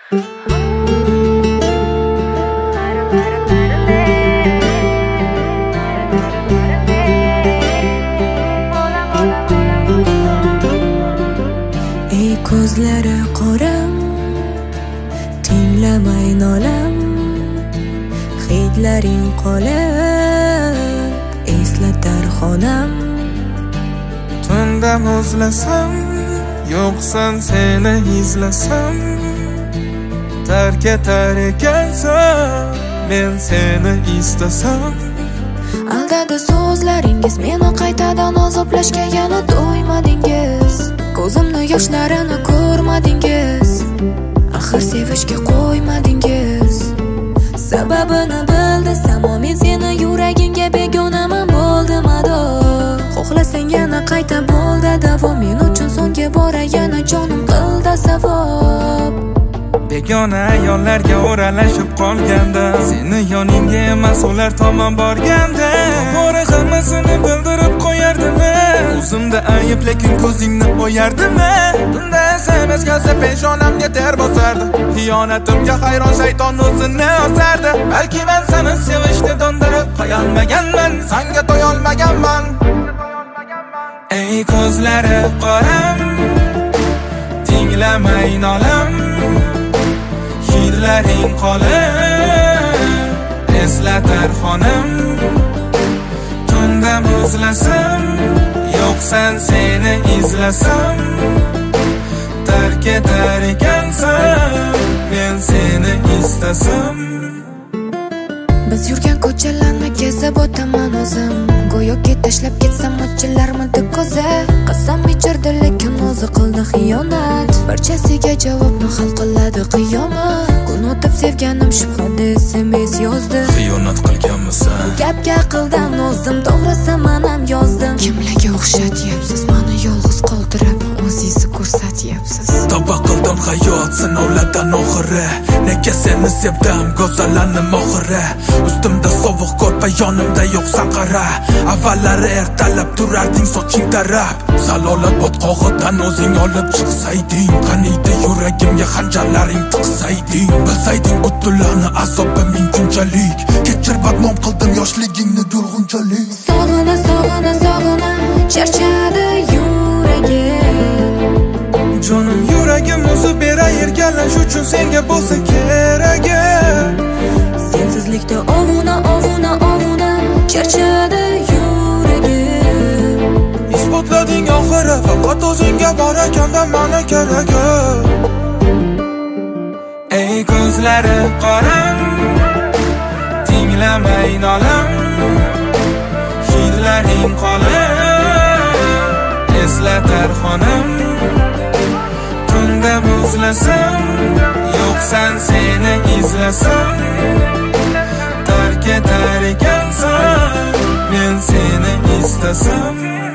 Ey ko'zlari qoram, tinglamay nolam, hidlaring qolib eslatar xonam. Tunda muzlasam, yo'qsan seni izlasam, tark etar ekansan, men seni istasam. Aldadi so'zlaringiz, meni qaytadan azoblashga yana do'ymadingiz. Ko'zimni yoshlarini ko'rmadingiz, axir sevishga qo'ymadingiz. Sababini bildisam, men seni yuragingga begonaman bo'ldim ado. Xohlasang yana qayta bo'ldi davom, men uchun so'nggi bora yana jonim qildi savob. Begona ayollarga o'ralashib qolganda, seni yoningga emas ular tomon borganda, bora hammasini bildirib qo'yardimi? O'zimda ayb lekin ko'zingni o'yardimi? Tunda SMS kelsa peshonamga ter bosardi, xiyonatimga hayron shayton o'zini osardi. Balki men seni sevishni dondirib qo'yolmaganman, senga to'yolmaganman. Ey ko'zlari qoram, tinglamay nolam, hidlaring qolib eslatar xonam. Tunda muzlasam, yo'qsan seni izlasam, tark etar ekansan, men seni istasam. Biz yurgan ko'chalarni kezib o'taman o'zim, go'yoki tashlab ketsam ochillarmidi ko'zi. Qasam ichirdi lekin o'zi qildi xiyonat, barchasiga javobni hal qiladi qiyomat. Kun o'tib sevganim shubhada SMS yozdi, Xiyonat qilganmisan? Gapga aqldan ozdim, to'g'risi men ham yozdim. Kimlarga o'xshatyapsiz meni yolg'iz qoldirib, o'zingizni ko'rsatyapsiz. Tavba qildim hayot sinovlardan oxiri, nega seni sevdim go'zallanim oxiri. Ustimda sovuq ko'rpa, yonimda yo'qsan qara. Avvallari ertalab turarding soching tarab, zalolat botqog'idan o'zing olib chiqsayding, qaniydi yuragimga xanjarlaring tiqsayding. Bilsayding butunlarni azobi mingunchalik, kechir badnom qildim yoshligingni gulg'unchalik. Sog'ina sog'ina sog'ina charchadi yuragim. Jonim yuragim o'zi beray erkalash uchun senga bo'lsa keragi. Sensizlikda ovuna ovuna ovuna charchadi yuragim. Isbotlading oxiri, faqat o'zingga bor ekanda meni keragi. Ey ko'zlari qoram, tinglamay nolam, hidlaring qolib eslatar xonam. Tunda muzlasam, yo'qsan seni izlasam, tark etar ekansan, men seni istasam.